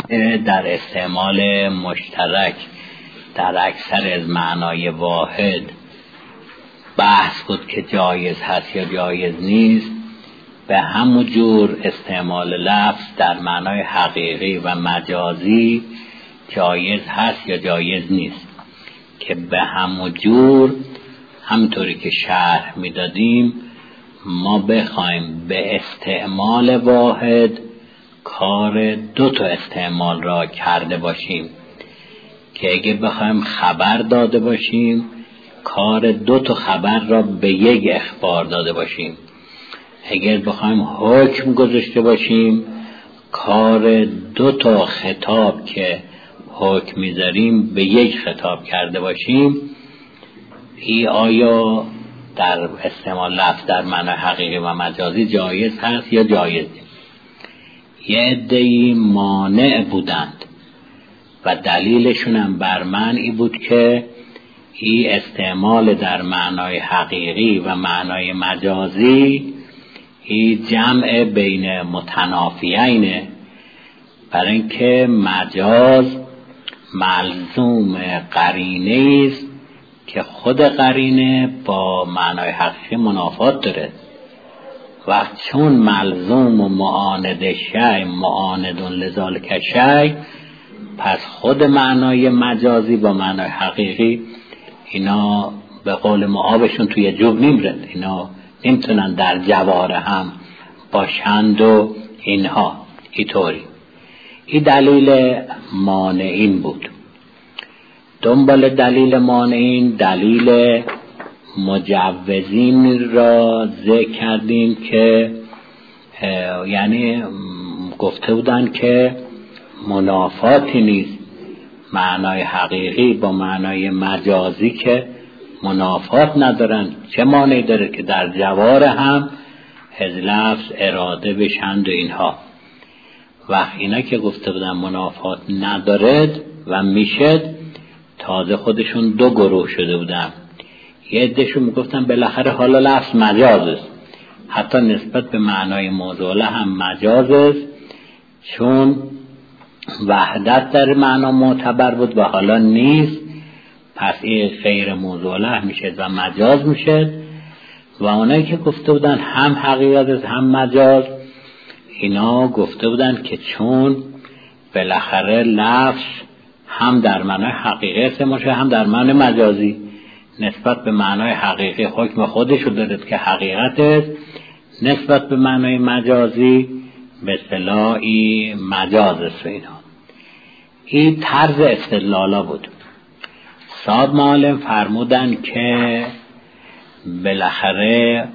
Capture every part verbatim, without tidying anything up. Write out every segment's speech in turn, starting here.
در استعمال مشترک در اکثر از معنای واحد بحث بود که جایز هست یا جایز نیست، به همون جور استعمال لفظ در معنای حقیقی و مجازی جایز هست یا جایز نیست، که به همون جور همطوری که شرح میدادیم ما بخوایم به استعمال واحد کار دو تا استعمال را کرده باشیم، که اگه بخوایم خبر داده باشیم کار دو تا خبر را به یک اخبار داده باشیم، اگر بخوایم حکم گذاشته باشیم کار دو تا خطاب که حکم میذاریم به یک خطاب کرده باشیم. ای آیا در استعمال لفظ در معنی حقیقی و مجازی جایز هست یا جایز نیست؟ یه عده‌ای مانع بودند و دلیلشون هم بر منعی بود که این استعمال در معنای حقیقی و معنای مجازی این جمع بین متنافیینه، برای اینکه مجاز ملزوم قرینه است که خود قرینه با معنای حقیقی منافات داره و چون ملزوم و معاند شیء معاندون لذالک شیء، پس خود معنای مجازی با معنای حقیقی اینا به قول معابشون توی جوب نیمرن، اینا نمیتونن در جواره هم باشند و اینها اینطوری. این دلیل مانعین بود. دنبال دلیل مانعین دلیل مجوزین را ذکر کردیم که یعنی گفته بودن که منافاتی نیست معنای حقیقی با معنای مجازی، که منافات ندارن، چه معنی داره که در جوار هم از لفظ اراده بشند و اینها. وقت اینا که گفته بودن منافات ندارد و میشد، تازه خودشون دو گروه شده بودن. یه عدهشون میگفتن بالاخره حالا لفظ مجاز است، حتی نسبت به معنای موضوعه هم مجاز است، چون وحدت در معنا معتبر بود و حالا نیست، پس این غیر موضوعه میشه و مجاز میشه. و اونایی که گفته بودن هم حقیقت است هم مجاز، اینا گفته بودن که چون بالاخره لفظ هم در معنای حقیقی استعمال شده هم در معنای مجازی، نسبت به معنای حقیقی حکم خودشو دارد که حقیقت است، نسبت به معنای مجازی به اصطلاحی مجاز است. اینا این طرز استدلالا بود. صاحب معالم فرمودن که بالاخره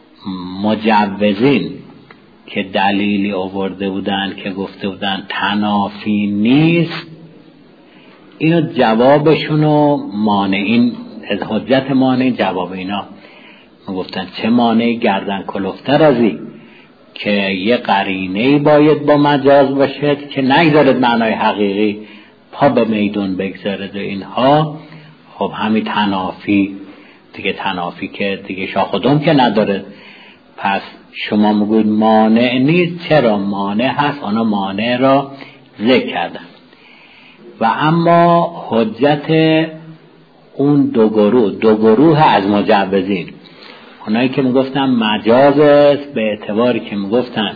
مجوزین که دلیلی آورده بودن که گفته بودن تنافی نیست، اینو جوابشونو مانعین از حجت مانع جواب اینا گفتن چه مانع گردن کلفتر ازی که یه قرینه‌ای باید با مجاز باشد که نگذارد معنای حقیقی پا به میدون بگذارد و اینها. خب همین تنافی دیگه، تنافی که دیگه شاخ و دم که نداره، پس شما میگوید مانع نیست. چرا مانع هست؟ آنها مانع را ذکر کردن. و اما حجت اون دو گروه دو گروه از مجوزین، اونایی که میگفتن مجاز است به اعتباری که میگفتن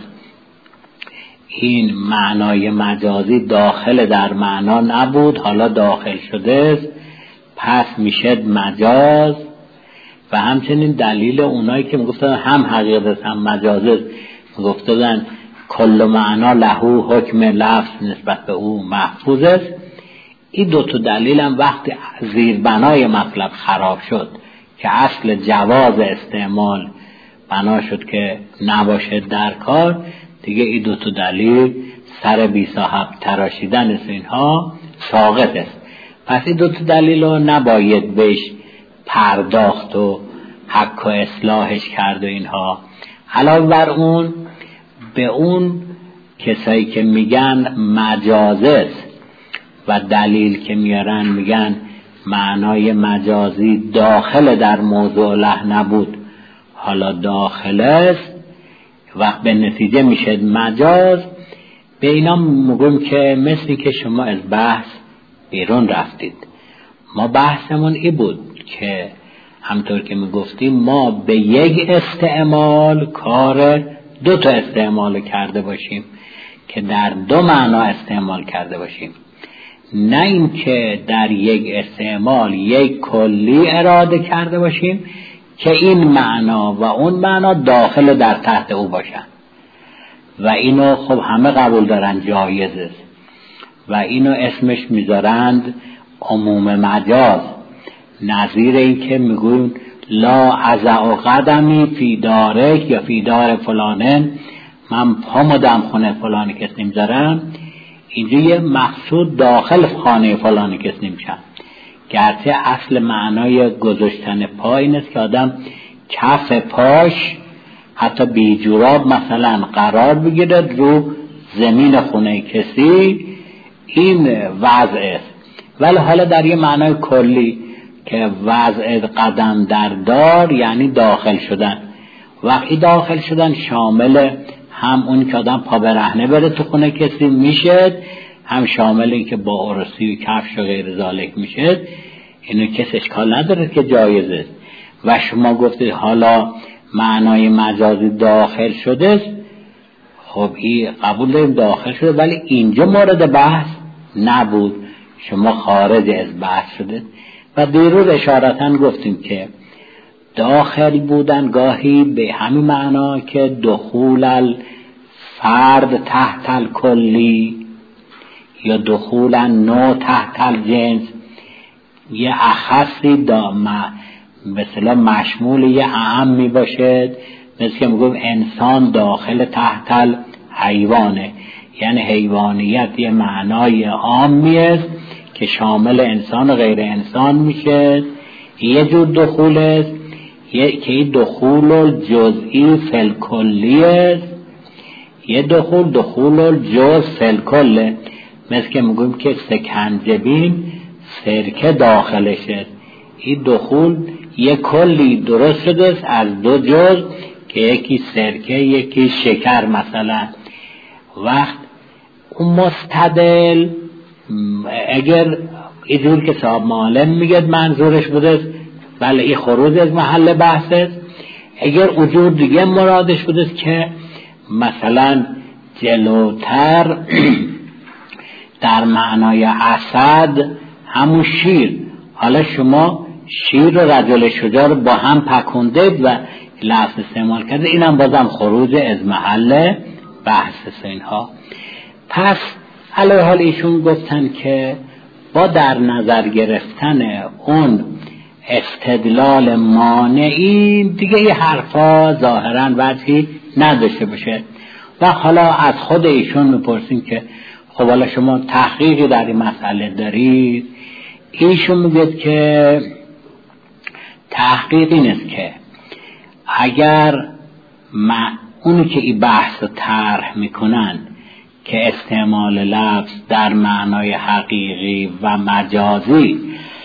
این معنای مجازی داخل در معنا نبود حالا داخل شده است پس میشه مجاز. و همچنین دلیل اونایی که میگفتن هم حقیقت است هم مجاز است، میگفتن کل معنا لهو حکم لفظ نسبت به او محفوظ است. این دو تا دلیل هم وقتی زیربنای مطلب خراب شد که اصل جواز استعمال بنا شد که نباشه در کار، دیگه این دو تا دلیل سر بی صاحب تراشیدن است، اینها ساقط است. پس این دو تا دلیل رو نباید بهش پرداخت و حق و اصلاحش کرد و اینها. علاوه بر اون به اون کسایی که میگن مجاز است و دلیل که میارن میگن معنای مجازی داخل در موضوع له نبود حالا داخل است، وقت به نتیجه میشه مجاز. به اینا میگم که مثلی که شما از بحث بیرون رفتید. ما بحثمون ای بود که همطور که میگفتیم ما به یک استعمال کار دو تا استعمال کرده باشیم که در دو معنا استعمال کرده باشیم، نه این که در یک استعمال یک کلی اراده کرده باشیم که این معنا و اون معنا داخل در تحت او باشن و اینو خب همه قبول دارن جایزه و اینو اسمش میذارند عموم مجاز، نظیر این که میگویم لا ازع قدمی فی دارک یا فی دار فلانه، من پامو دم خونه فلانی کس نمیذارم، اینجا یه مقصود داخل خانه فلانی کس نمیشن. گرچه اصل معنای گذاشتن پا این است که آدم کف پاش حتی بی جوراب مثلا قرار بگیرد رو زمین خونه کسی، این وضع است. ولی حالا در یه معنای کلی که وضع قدم در دار یعنی داخل شدن، وقتی داخل شدن شامل هم اون که آدم پا برهنه بره تو خونه کسی میشه، هم شامل این که با عرسی و کفش و غیر ذالک میشه. اینو کس اشکال نداره که جایزه. و شما گفتید حالا معنای مجازی داخل شده، خب این قبول داریم داخل شده، ولی اینجا مورد بحث نبود، شما خارج از بحث شده. و دیروز اشارتاً گفتیم که داخل بودن گاهی به همین معنا که دخول الفرد تحت الکلی یا دخول النوع تحت الجنس یه اخصی دامه مثلا مشمول یه اعم می باشد، مثل که میگم انسان داخل تحت الحیوانه، یعنی حیوانیت یه معنای عامی است که شامل انسان و غیر انسان میشه. یه جور دخول است که دخول الجزئی فی الکلی است، یه دخول دخول الجز فی الکل، مثل که میگم که سکنجبین سرکه داخلش است. این دخول یه کلی درست شده است از دو جز که یکی سرکه یکی شکر مثلا. وقت اون مستدل اگر اینجور که صاحب معالم میگه منظورش بوده بله این خروج از محل بحث است، اگر اجور دیگه مرادش بوده که مثلا جلوتر در معنای اسد همون شیر، حالا شما شیر و رجل شجاع رو با هم پکوندید و لفظ استعمال کرده، اینم بازم خروج از محل بحث است اینها. پس علی حال ایشون گفتن که با در نظر گرفتن اون استدلال مانعی دیگه یه حرفا ظاهرا وجهی نداشته باشه. و حالا از خود ایشون میپرسیم که خب حالا شما تحقیقی در این مسئله دارید؟ ایشون میگه که تحقیق این است که اگر ما اونی که این بحث رو طرح میکنن که استعمال لفظ در معنای حقیقی و مجازی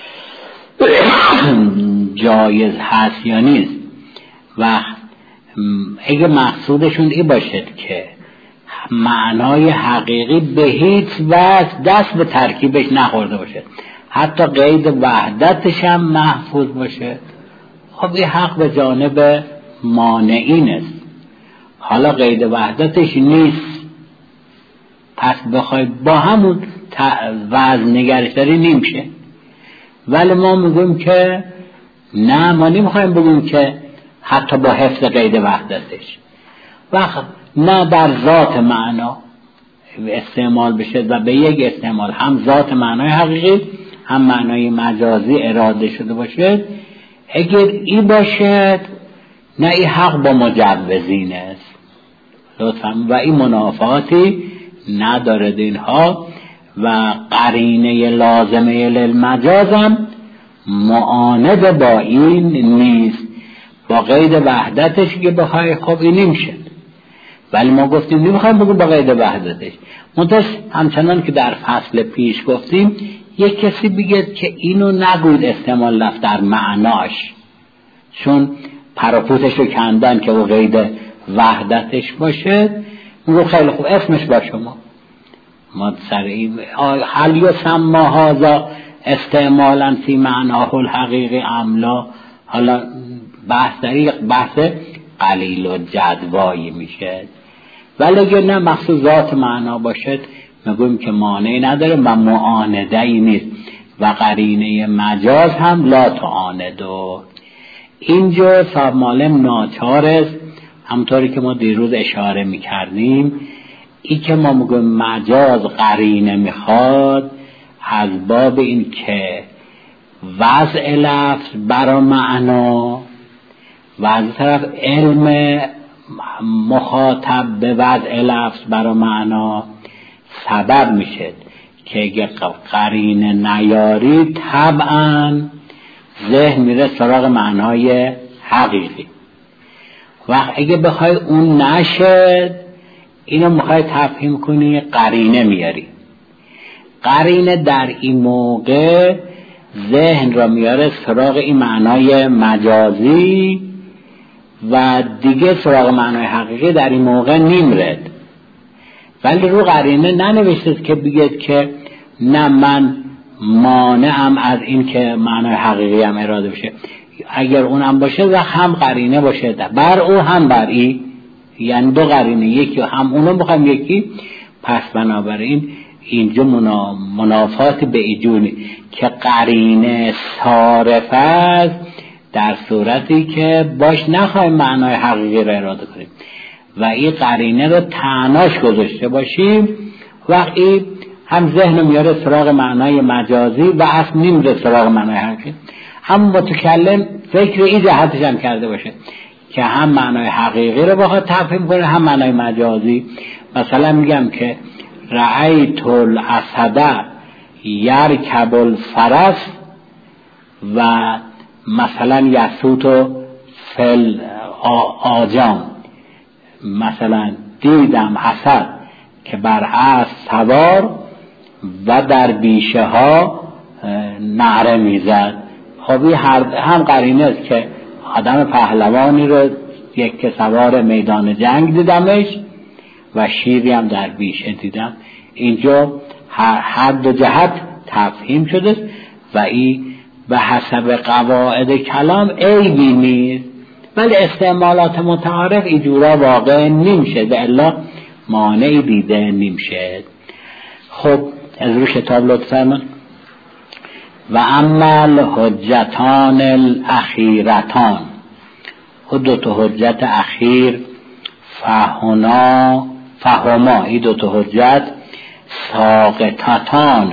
جایز هست یا نیست، و اگه مقصودشون این باشد که معنای حقیقی به هیچ وجه دست به ترکیبش نخورده باشه، حتی قید وحدتش هم محفوظ باشه، خب این حق به جانب مانعین است. حالا قید وحدتش نیست، پس بخوای با همون وضع نگرش داری نمیشه. ولی ما میگویم که نه، ما نمیخوایم بگیم که حتی با حفظ قید وحدتش وقت نه در ذات معنا استعمال بشه و به یک استعمال هم ذات معنای حقیقی هم معنای مجازی اراده شده باشه. اگر این باشد نه، این حق با مجوزین است لطفا و این منافاتی ندارد اینها. و قرینه لازمه للمجاز هم معاند با این نیست، با قید وحدتش که بخوای خب این نمیشه. ولی ما گفتیم نمیخوایم بگیم با قید وحدتش. منتش همچنان که در فصل پیش گفتیم یک کسی بگید که اینو نگوید استعمال لفظ در معناش، چون پراپوتش رو کندن که او قید وحدتش باشه. میگو خیلی خوب اسمش با شما، ما سرعی حل یسمى هذا استعمالا فی معناه الحقیقی املا. حالا بحث دریق بحث قلیل و جدوایی میشه، ولی اگر نه مخصوص ذات معنا باشد میگویم که مانعی نداره و معانده ای نیست و قرینه مجاز هم لا تعاندو. اینجا صاحب معلم ناچار است، همطوری که ما دیروز اشاره میکردیم، ای که ما میگویم مجاز قرینه میخواد از باب این که وضع لفظ برا معنا و از طرف علم مخاطب به وضع لفظ برا معنا سبب میشه که اگه قرینه نیاری طبعا ذهن میره سراغ معنای حقیقی. و اگه بخوای اون نشد، اینو میخوای تفهیم کنی، قرینه میاری. قرینه در این موقع ذهن را میاره سراغ این معنای مجازی و دیگه سراغ معنای حقیقی در این موقع نمیرد. ولی رو قرینه ننوشته که بگید که نه من مانعم از این که معنای حقیقی هم اراده بشه. اگر اونم باشه و هم قرینه باشه بر او هم بر ای، یعنی دو قرینه، یکی هم اونو بخوایم یکی، پس بنابراین اینجا منا... منافات به ایجونی که قرینه صارف است در صورتی که باش نخواهیم معنای حقیقی را اراده کنیم و این قرینه رو تعناش گذاشته باشیم، وقتی هم ذهن میاره سراغ معنای مجازی و اصل نمیره سراغ معنای حقیقی. هم متکلم فکر این جهتش هم کرده باشه که هم معنای حقیقی رو بخواد تفهیم کنه هم معنای مجازی. مثلا میگم که رأیت الاسد یرکب الفرس و مثلا یسوت فل آجام، مثلا دیدم اسد که بر اسب سوار و در بیشه ها نعره میزد. خب این هم قرینه است که آدم پهلوانی رو یک که سوار میدان جنگ دیدمش و شیری هم در بیشه دیدم. اینجا هر دو جهت تفهیم شده و این به حسب قواعد کلام عیبی نیست، ولی استعمالات متعارف اینجورا واقع نمیشه و الا مانعی دیده نمیشه. خب از روی کتاب لطفا من و اما حجتان الاخیرتان، خود دو تا حجت اخیر فهنا فهما، این دو تا حجت ساقطتان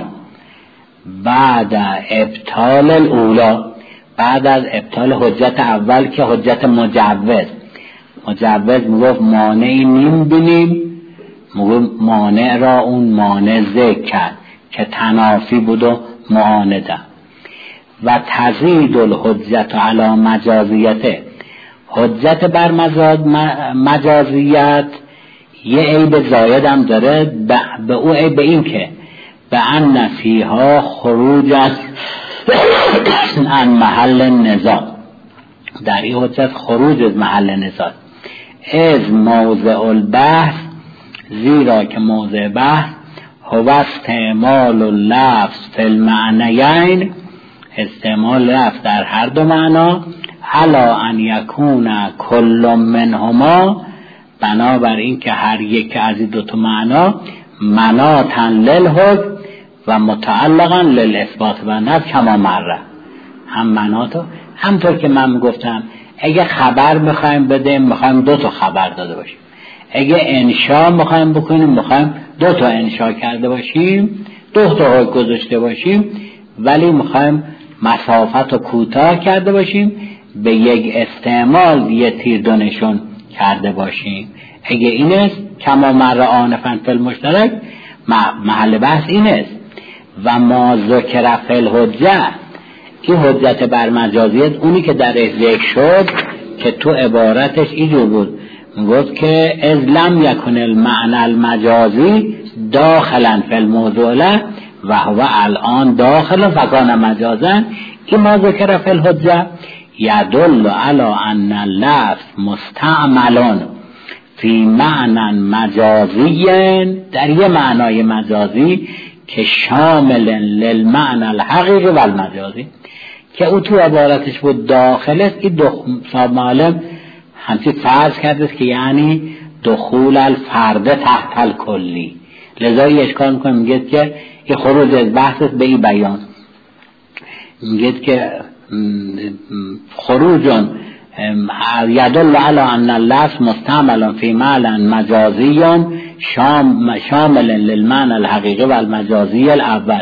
بعد ابطال الاولا، بعد از ابطال حجت اول که حجت مجوز. مجوز میگفت مانعی نیم بینیم، میگفت مانع را اون مانع ذکر کرد که تنافی بود و معانده. و تزید الحجت علی مجازیته، حجت بر مجازیت یه عیب زاید هم داره، به او عیب این که به ان فیها خروج از عن محل نزاع، در این حجت خروج از محل نزاع از موضع البحث، زیرا که موضع بحث هو استعمال اللفظ فی المعنیین، استعمال لفظ در هر دو معنا، علا ان یکون کل منهما، بنابر این که هر یک از این دو تا معنا مناطا للحکم و متعلقا للاثبات و نفی کما مره، هم مناطو همطور که من گفتم اگه خبر میخوایم بدیم میخوایم دو تا خبر داده باشیم، اگه انشا میخوایم بکنیم میخوایم دو تا انشا کرده باشیم، دو تا حکم گذاشته باشیم، ولی میخوایم مسافت رو کوتاه کرده باشیم، به یک استعمال یه تیر دونشون کرده باشیم. اگه این است کما مر آنفن فی المشترک، محل بحث این است. و ما ذکر فی الحجه، این حجت بر مجازیت اونی که در ذکر شد که تو عبارتش اینجور بود، گفت که از لم یکن المعنى المجازی داخلا فی الموضوع له و هو الان داخل فکان مجازا، این ما ذکر فی الحجه یدل علی ان اللفظ مستعملون فی معنی مجازی، در یه معنای مجازی که شامل للمعنی الحقیقی و المجازی، که او تو عبارتش بود داخل است. این دو معلم همچی فرض کرده که یعنی دخول الفرد تحت الکلی، لذا اشکال میکنه میگه که این خروج از بحث به این بیان، میگه که خروجون یدل علی ان اللفظ مستعمل فی معنی مجازی شامل للمعنی الحقیقی و المجازی الاول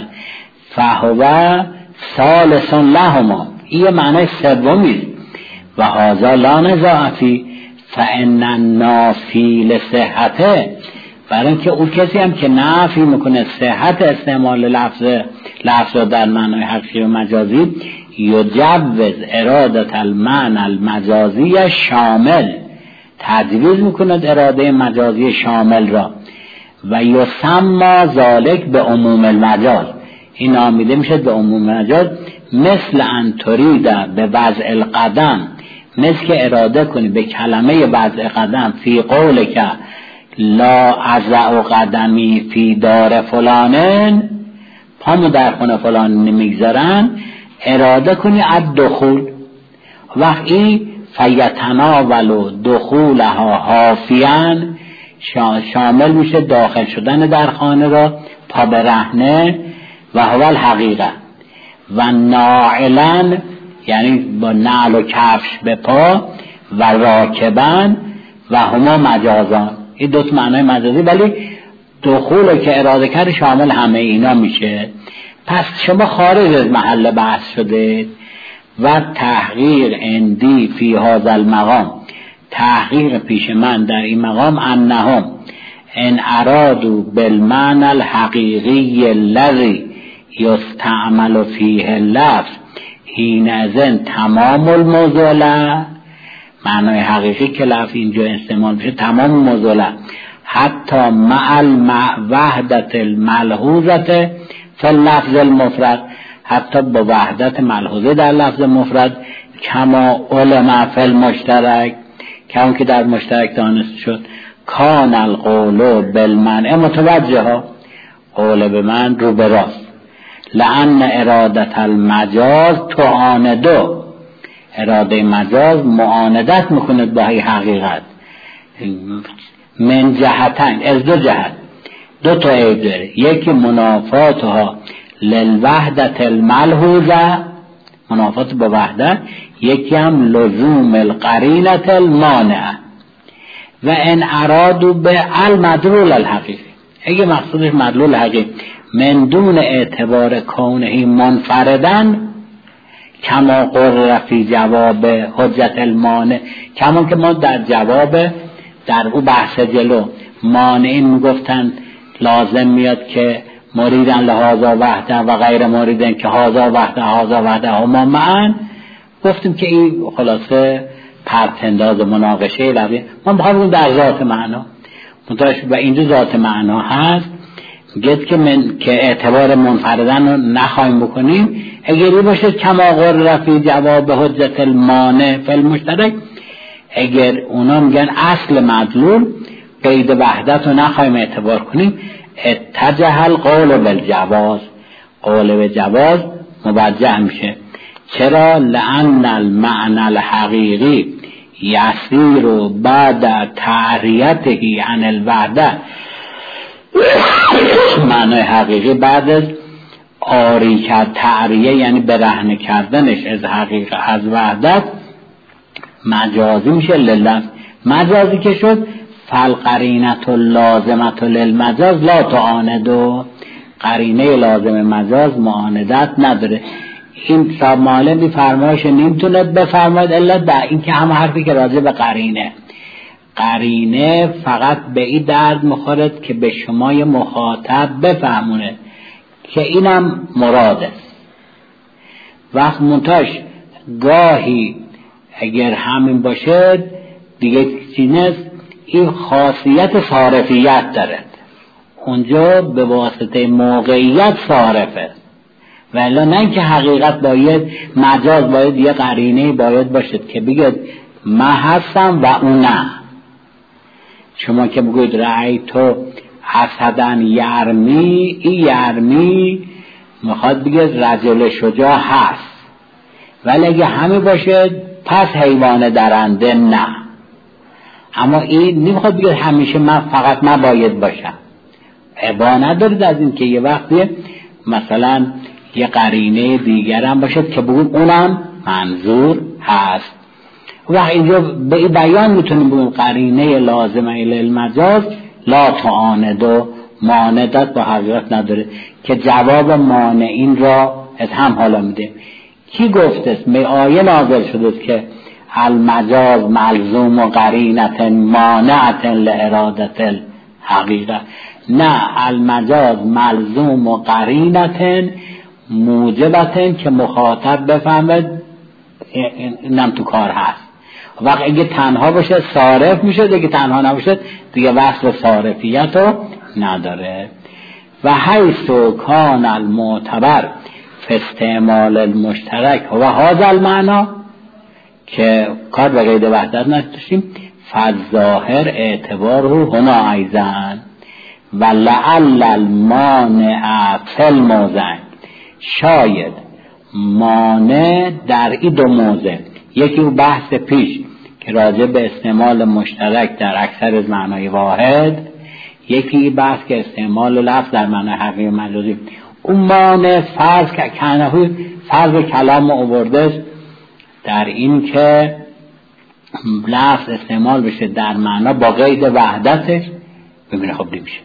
فهو ثالث لهما، این معنی سومی و هذا لا نزاع فی فان النافی لصحته، برای اینکه او کسی هم که نفی میکنه صحت استعمال لفظ لفظ در معنی حقیقی و مجازی، یجوز ارادت المعنی المجازی شامل، تجویز میکند اراده مجازی شامل را، و یسمى ذلك به عموم المجاز، این نامیده میشه به عموم المجاز، مثل ان ترید به وضع القدم، مثل که اراده کنی به کلمه وضع قدم فی قول که لا ازع قدمی فی دار فلانن، پامو در خونه فلان نمیگذارن، اراده کنی از دخول، وقتی فیتناول دخولها حافیان، شامل میشه داخل شدن در خانه را پا به رهنه، و هو الحقیقه، و ناعلن یعنی با نعل و کفش به پا، و راکبن و هما مجازان، این دوت معنای مجازی، ولی دخول که اراده کرد شامل همه اینا میشه. پس شما خارج از محل بحث شده. و تحقیق اندی فی هذا المقام، تحقیق پیش من در این مقام، انهم ان ارادوا بالمعنى الحقیقی الذی یستعمل فیه اللفظ حینئذ تمام الموضوع له، معنای حقیقی که لفظ اینجا استعمال میشه تمام موضوع له، حتی مع وحدت الملحوظه فی اللفظ المفرد، حتی با وحدت ملحوظه در لفظ مفرد، کما علم فی المشترک، کما که در مشترک دانسته شد، کان القول بالمنع متوجه ها، قول به من رو به راست، لأن ارادت المجاز تعاندو، اراده مجاز معاندت میکند با حقیقت، من جهتن، از دو جهت، دو تا عیب داره، یکی منافاتها للوحدت الملحوظه، منافات با وحدت، یکی هم لزوم القرینت المانعه، و ان ارادو به المدلول الحقیقی، اگه مقصودش مدلول حقیقی من دون اعتبار کونه منفردن، کما قرر فی جواب حجت المانع، کما که ما در جواب در او بحث جلو مانعین میگفتن لازم میاد که مریدن لهذا وحده و غیر مریدن که هذا وحده هذا وحده هما معن، گفتیم که این خلاصه پرتنداز مناقشه لفظی، ما بخواهیم در ذات معنا منتاش و اینجا ذات معنا هست، گفت که من که اعتبار منفردن رو نخواهیم بکنیم، اگری باشه کما قرر فی جواب حجت المانع فی المشترک، اگر اونا میگن اصل مدلول قید وحدت رو نخواهیم اعتبار کنیم، اتجه القول بالجواز، قول به جواز موجه میشه. چرا؟ لأن المعنى الحقیقی یسیر بعد تعریته عن الوحده، معنای حقیقی بعد از آری کرد تعریه یعنی برهنه کردنش از حقیقت از وحدت مجازی میشه لله، مجازی که شد فالقرینت اللازمت للمجاز لا تعاندو، قرینه لازم مجاز معاندت نداره. این صاحب معلم بی فرمایش نمیتونه بفرماید الا در این که همه حرفی که راجع به قرینه، قرینه فقط به این درد مخورد که به شمای مخاطب بفهمونه که اینم مراد است. وقت منتاش گاهی اگر همین باشه دیگه چیز نیست، این خاصیت صارفیت دارد، اونجا به واسطه موقعیت صارفه، ولی نه که حقیقت باید مجاز باید یه قرینه باید باشد که بگید من هستم و اون نه، شما که بگوید رأیتو اسدن یرمی، این یرمی میخواد بگید رجل شجاع هست، ولی اگه همه باشه پس حیوان درنده نه. اما این نمیخواد بگید همیشه من فقط من باید باشم. ابا ندارید از این که یه وقتی مثلا یه قرینه دیگر هم باشه که بگید اونم منظور هست. و اینجا به این بیان میتونیم بگیم قرینه لازمه الی المجاز لا تعاند و ماندت با حقیقت نداره که جواب مانعین را از هم حالا میده. کی گفته است؟ می آیه نازل شده است که المجاز ملزوم و قرینت مانعت لارادت الحقیقه. نه، المجاز ملزوم و قرینت موجبت که مخاطب بفهمد اینم تو کار هست. وقت اگه تنها باشه صارف میشه، دیگه تنها نباشه دیگه وصل صارفیت رو نداره. و حیث کان المعتبر فی استعمال المشترک و هذا المعنی که کار به قید وحدت نداشتیم، فالظاهر اعتباره هنا ایضا و لعل المانع فی الموضع، شاید مانع در این دو موضع، یکی او بحث پیش که راجع به استعمال مشترک در اکثر از معنای واحد، یکی بحث که استعمال لفظ در معنای حقیقی مجازی، اون مانع فرض که کنهوی فرض کلام آورده در این که لفظ استعمال بشه در معنا با قید وحدتش، ببینه خب نمیشه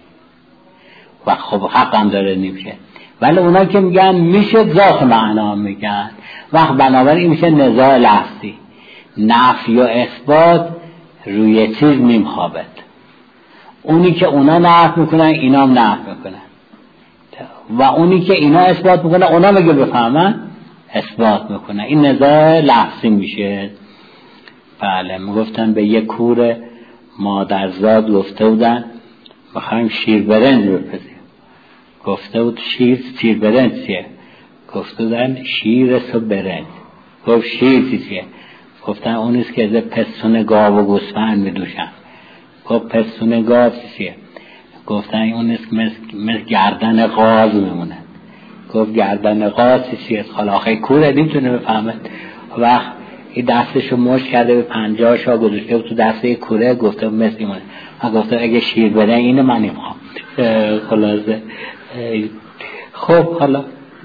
و خب حق هم داره نمیشه. ولی اونا که میگن میشه ذات معنا میگن، وقت بنابراین این میشه نزاع لفظی. نفی و اثبات روی چیز نمیخوابد، اونی که اونا نفی میکنن اینا هم نفی میکنن و اونی که اینا اثبات میکنن اونا مگه بفهمن اثبات میکنن. این نزاع لفظی میشه. بله، میگفتن به یک کور مادرزاد گفته بودن بخوایم شیر برنج بپزیم، گفته بود شیر شیر برنج چیه؟ گفته بودن شیر سو برنج. گفت شیر چیه؟ گفتن اونیست که از پستون گاو و گوسفند میدوشن. گفت پستون گاو چیه؟ گفتن اونیست که مثل, مثل گردن غاز میمونه. گفت گردن غاز چیه؟ حالا آخه کوره نمیتونه بفهمه. وقت این دستشو مشت کرده به پنجه‌اشو گذاشته تو دسته کوره، گفته مثل ایمونه. من گفتم اگه شیر بده اینو من نمیخوام. خلاصه خب حالا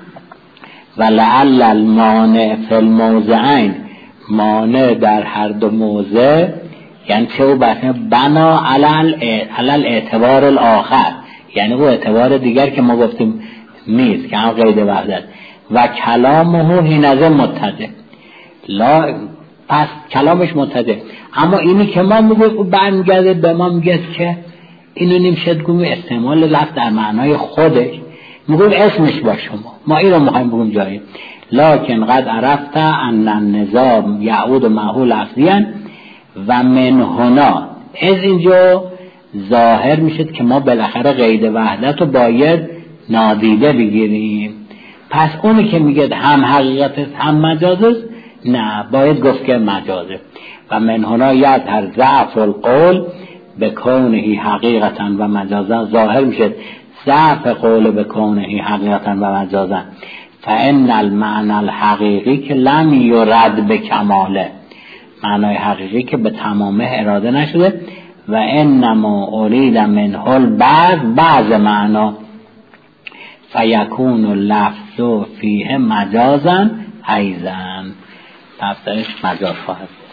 ولعل المانع فی الموضعین، مانع در هر دو موضع یعنی چه او بنا علل اعتبار الاخر، یعنی او اعتبار دیگر که ما گفتیم نیست که هم قید وحدت. و کلامه حینئذ متجه، لا پس کلامش متجه، اما اینی که ما میگویم برمیگرده به ما میگه که اینو نمیشه گویم استعمال لفظ در معنای خودش، میگویم اسمش با شما، ما این رو میخوایم بگویم جایی. لکن قد عرفت ان النظام یعود معه لفظیاً و من هنا، از اینجا ظاهر میشد که ما بالاخره قید وحدت رو باید نادیده بگیریم. پس اونی که میگه هم حقیقت است هم مجاز است، نه، باید گفت که مجازه. و من هنا یظهر ضعف القول بکونه حقیقتا و مجازا، ظاهر میشه ضعف قول بکونه حقیقتا و مجازا. فان المعنى الحقیقی که لم یرد بکماله، معنای حقیقی که به تمامه اراده نشده. و انما ارید منه البعض، بعض معنا، فیکون اللفظ فیه مجازا ایضا، تفسیرش مجاز خواهد.